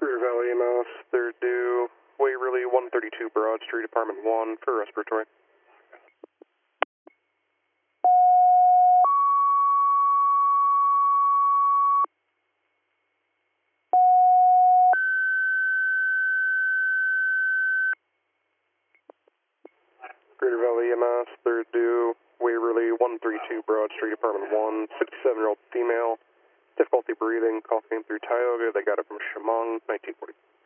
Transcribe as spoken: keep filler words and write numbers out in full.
Greater Valley E M S, they're due Waverly, one thirty-two Broad Street, Apartment one for respiratory. Greater Valley E M S, they're due Waverly, one thirty-two Broad Street, Apartment one, fifty-seven-year-old female, difficulty breathing, coughing through Tioga. They got it from Chemung, nineteen forty.